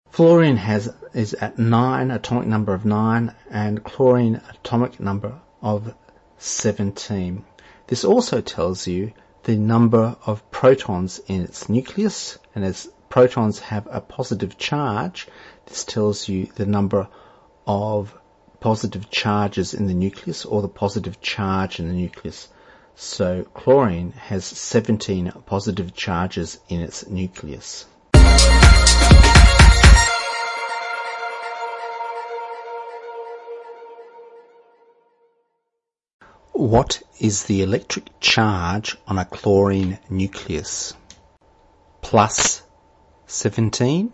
Fluorine is at 9, atomic number of 9, and chlorine atomic number of 17. This also tells you the number of protons in its nucleus, and as protons have a positive charge, this tells you the number of positive charges in the nucleus, or the positive charge in the nucleus. So chlorine has 17 positive charges in its nucleus. What is the electric charge on a chlorine nucleus? Plus 17?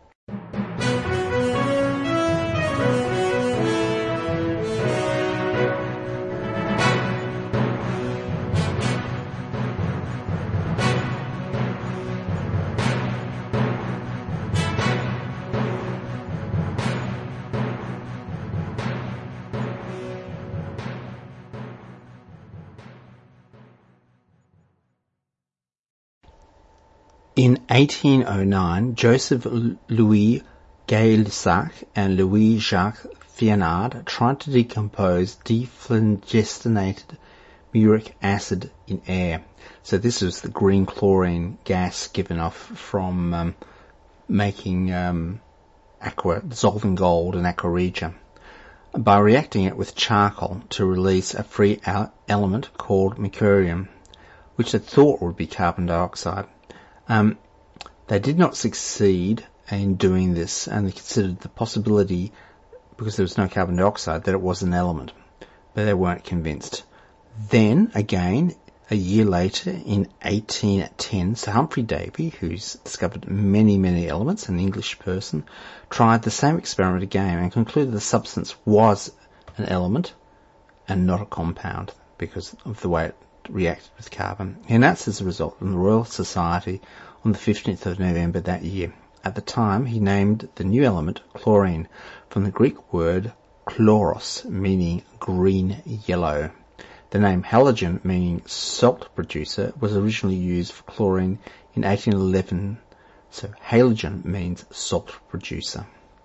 In 1809, Joseph Louis Gay-Lussac and Louis-Jacques Fionnard tried to decompose dephlogisticated muric acid in air. So this was the green chlorine gas given off from making dissolving gold and aqua regia, by reacting it with charcoal to release a free element called mercurium, which they thought would be carbon dioxide. They did not succeed in doing this, and they considered the possibility, because there was no carbon dioxide, that it was an element, but they weren't convinced. Then, again, a year later, in 1810, Sir Humphrey Davy, who's discovered many, many elements, an English person, tried the same experiment again and concluded the substance was an element and not a compound because of the way it reacted with carbon. He announced as a result in the Royal Society on the 15th of November that year. At the time, he named the new element chlorine, from the Greek word chloros, meaning green-yellow. The name halogen, meaning salt producer, was originally used for chlorine in 1811, so halogen means salt producer.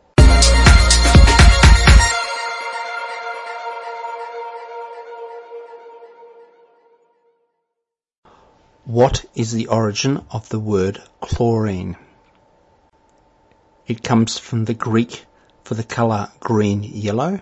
What is the origin of the word chlorine? It comes from the Greek for the colour green-yellow.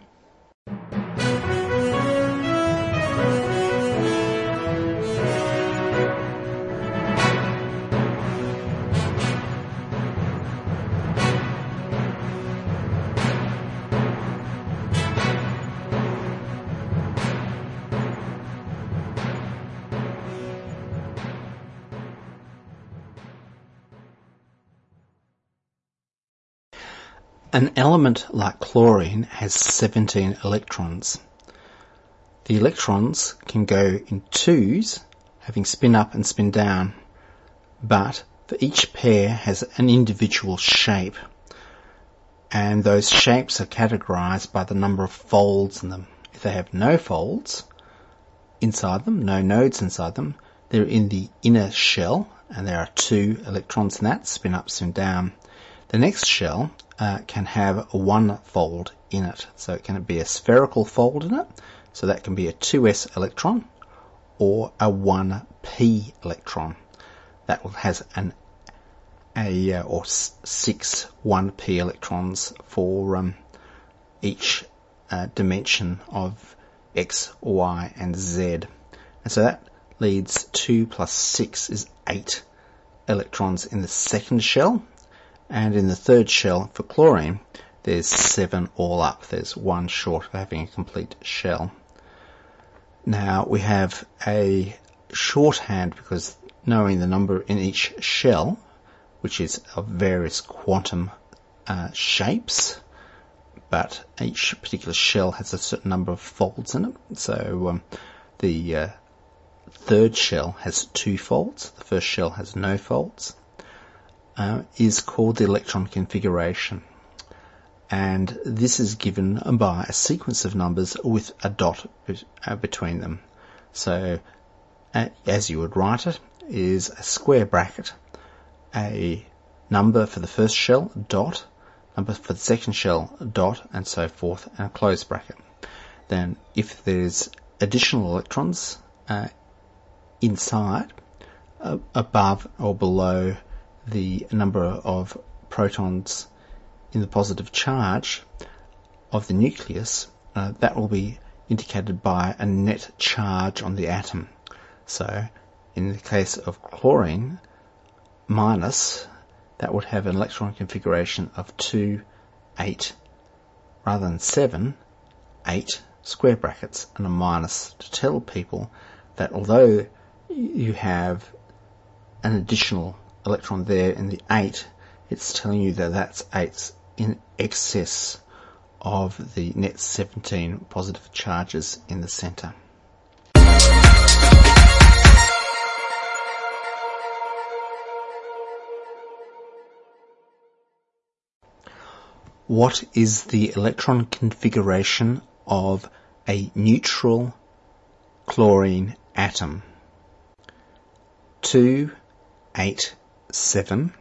An element like chlorine has 17 electrons. The electrons can go in twos, having spin up and spin down, but for each pair has an individual shape, and those shapes are categorized by the number of folds in them. If they have no folds inside them, no nodes inside them, they're in the inner shell, and there are 2 electrons in that, spin up, spin down. The next shell can have one fold in it, so it can be a spherical fold in it, so that can be a 2s electron or a 1p electron. That has or 6 1p electrons for each dimension of x, y, and z, and so that leads 2 plus 6 is 8 electrons in the second shell. And in the third shell for chlorine, there's 7 all up. There's 1 short of having a complete shell. Now we have a shorthand because knowing the number in each shell, which is of various quantum shapes, but each particular shell has a certain number of folds in it. So the third shell has 2 folds. The first shell has no folds. Is called the electron configuration, and this is given by a sequence of numbers with a dot between them. So as you would write it, is a square bracket, a number for the first shell, dot, number for the second shell, dot, and so forth, and a close bracket. Then if there's additional electrons inside, above or below the number of protons in the positive charge of the nucleus, that will be indicated by a net charge on the atom. So in the case of chlorine minus, that would have an electron configuration of 2, 8, rather than 7, 8 square brackets and a minus, to tell people that although you have an additional electron there in the 8, it's telling you that that's 8 in excess of the net 17 positive charges in the centre. What is the electron configuration of a neutral chlorine atom? 2, 8, 7.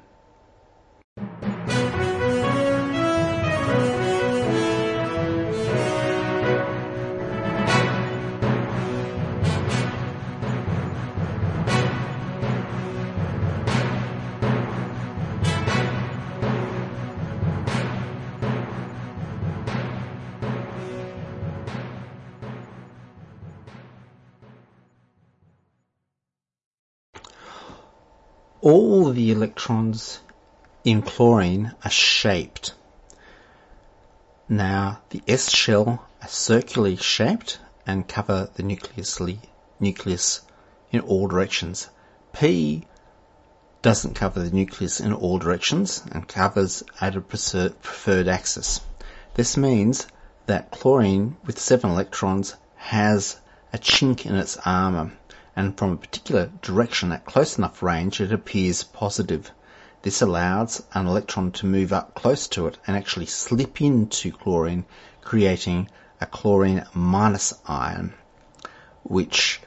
All the electrons in chlorine are shaped. Now, the S shell are circularly shaped and cover the nucleus in all directions. P doesn't cover the nucleus in all directions and covers at a preferred axis. This means that chlorine with 7 electrons has a chink in its armour, and from a particular direction at close enough range it appears positive. This allows an electron to move up close to it and actually slip into chlorine, creating a chlorine minus ion, which,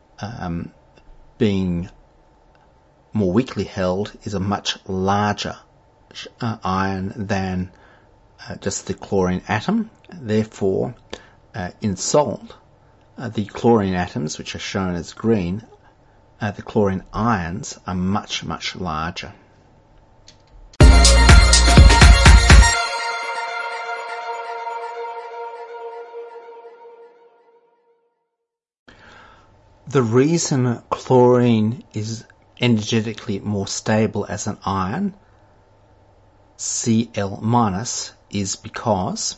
being more weakly held, is a much larger ion than just the chlorine atom. Therefore, in salt, the chlorine atoms, which are shown as green, the chlorine ions are much, much larger. The reason chlorine is energetically more stable as an ion, Cl-, is because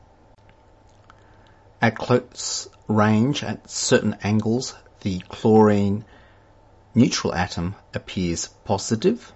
at close range, at certain angles, the chlorine neutral atom appears positive.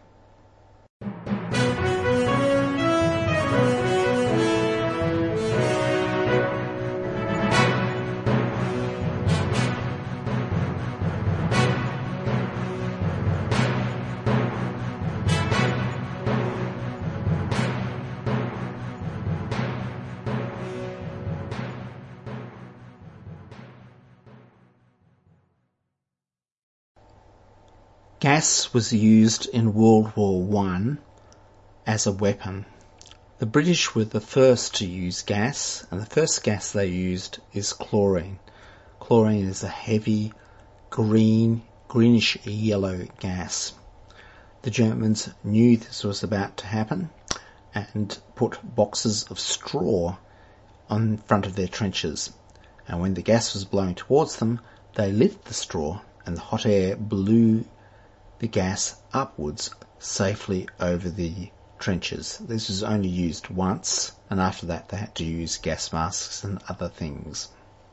Gas was used in World War I as a weapon. The British were the first to use gas, and the first gas they used is chlorine. Chlorine is a heavy greenish yellow gas. The Germans knew this was about to happen and put boxes of straw on front of their trenches. And when the gas was blowing towards them, they lit the straw and the hot air blew the gas upwards safely over the trenches. This was only used once, and after that they had to use gas masks and other things.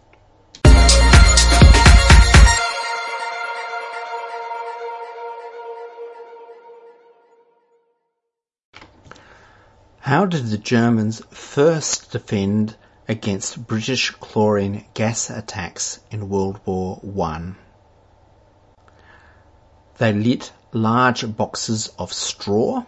How did the Germans first defend against British chlorine gas attacks in World War I? They lit large boxes of straw.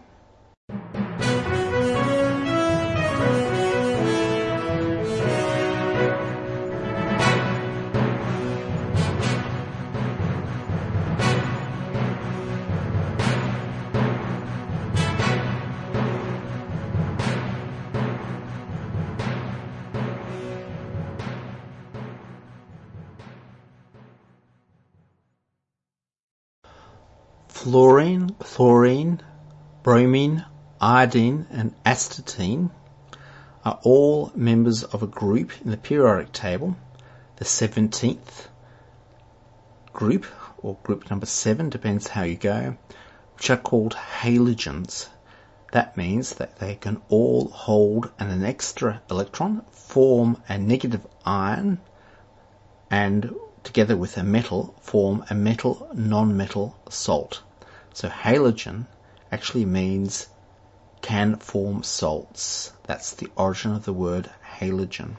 Fluorine, chlorine, bromine, iodine and astatine are all members of a group in the periodic table, the 17th group, or group number 7, depends how you go, which are called halogens. That means that they can all hold an extra electron, form a negative ion, and together with a metal form a metal non-metal salt. So halogen actually means can form salts. That's the origin of the word halogen.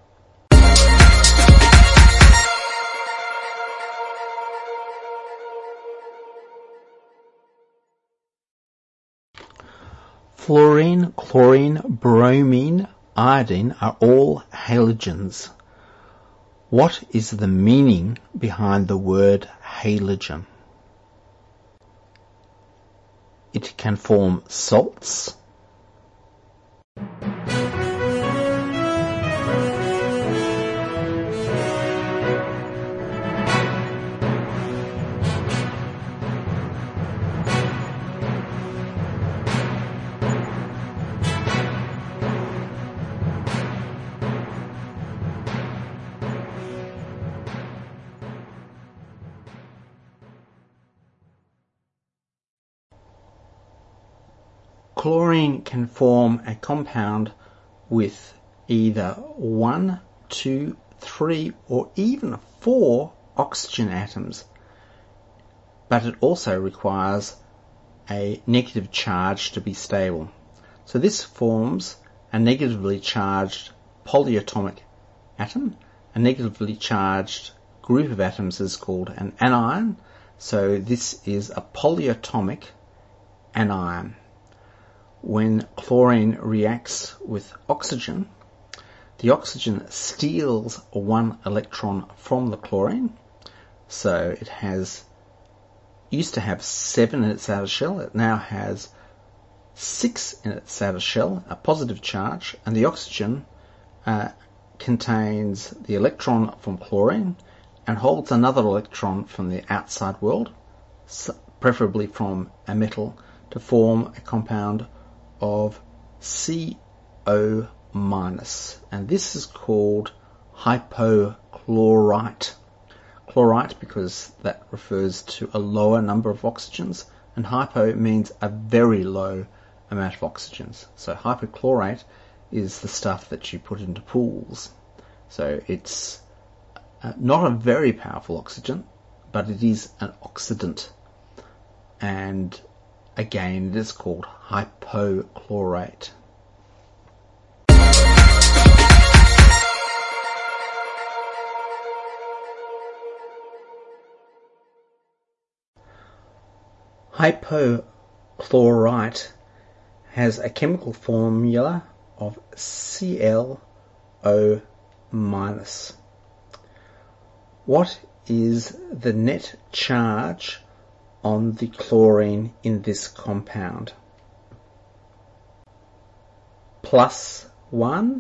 Fluorine, chlorine, bromine, iodine are all halogens. What is the meaning behind the word halogen? It can form salts. Chlorine can form a compound with either 1, 2, 3 or even 4 oxygen atoms, but it also requires a negative charge to be stable. So this forms a negatively charged polyatomic atom. A negatively charged group of atoms is called an anion, so this is a polyatomic anion. When chlorine reacts with oxygen, the oxygen steals 1 electron from the chlorine. So it used to have 7 in its outer shell. It now has 6 in its outer shell, a positive charge, and the oxygen contains the electron from chlorine and holds another electron from the outside world, preferably from a metal, to form a compound of CO-, and this is called hypochlorite. Chlorite because that refers to a lower number of oxygens, and hypo means a very low amount of oxygens. So hypochlorite is the stuff that you put into pools. So it's not a very powerful oxygen, but it is an oxidant, and again, it is called hypochlorite. Hypochlorite has a chemical formula of ClO-. What is the net charge on the chlorine in this compound? +1.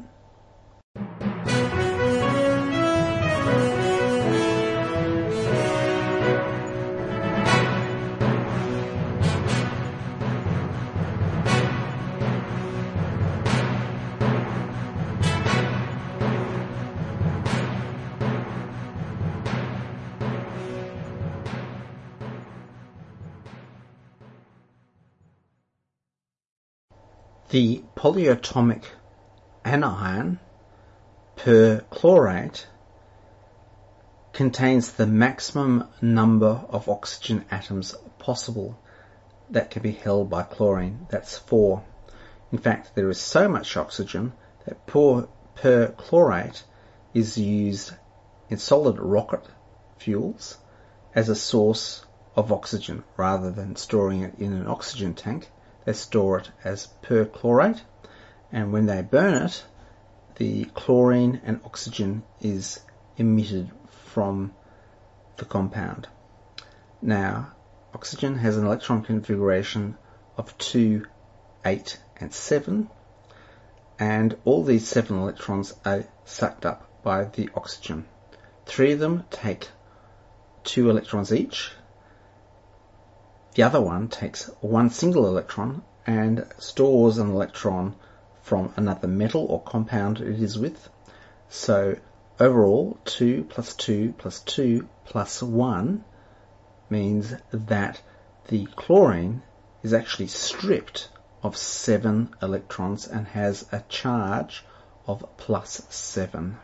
The polyatomic anion perchlorate contains the maximum number of oxygen atoms possible that can be held by chlorine. That's 4. In fact, there is so much oxygen that perchlorate is used in solid rocket fuels as a source of oxygen. Rather than storing it in an oxygen tank, they store it as perchlorate, and when they burn it, the chlorine and oxygen is emitted from the compound. Now, oxygen has an electron configuration of 2, 8 and 7, and all these 7 electrons are sucked up by the oxygen. 3 of them take 2 electrons each, The other one takes one single electron and stores an electron from another metal or compound it is with. So overall, 2 plus 2 plus 2 plus 1 means that the chlorine is actually stripped of 7 electrons and has a charge of plus 7.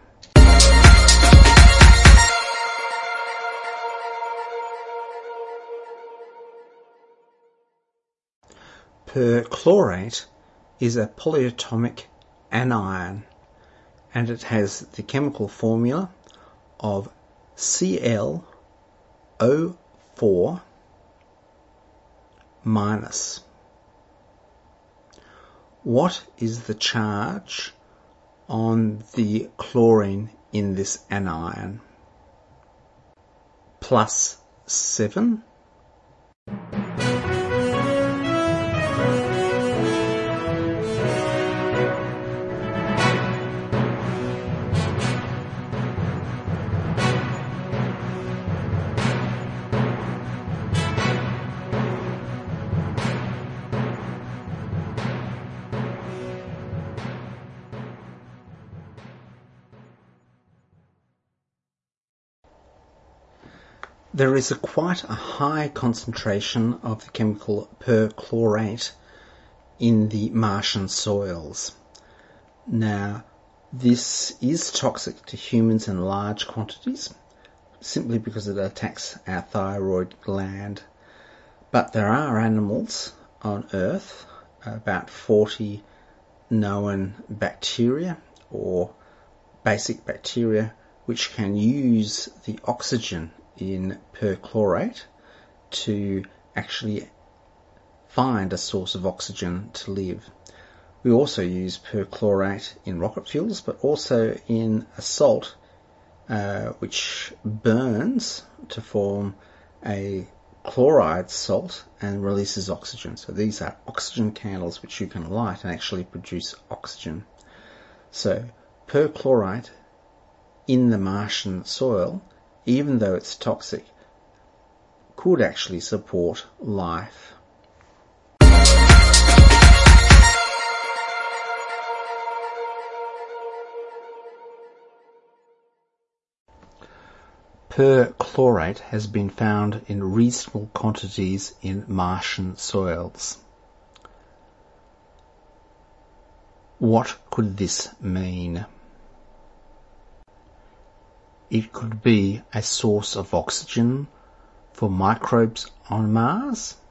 Perchlorate is a polyatomic anion, and it has the chemical formula of ClO4 minus. What is the charge on the chlorine in this anion? Plus 7. There is quite a high concentration of the chemical perchlorate in the Martian soils. Now, this is toxic to humans in large quantities, simply because it attacks our thyroid gland. But there are animals on Earth, about 40 known bacteria or basic bacteria, which can use the oxygen in perchlorate to actually find a source of oxygen to live. We also use perchlorate in rocket fuels, but also in a salt which burns to form a chloride salt and releases oxygen. So these are oxygen candles which you can light and actually produce oxygen. So perchlorate in the Martian soil, even though it's toxic, could actually support life. Perchlorate has been found in reasonable quantities in Martian soils. What could this mean? It could be a source of oxygen for microbes on Mars.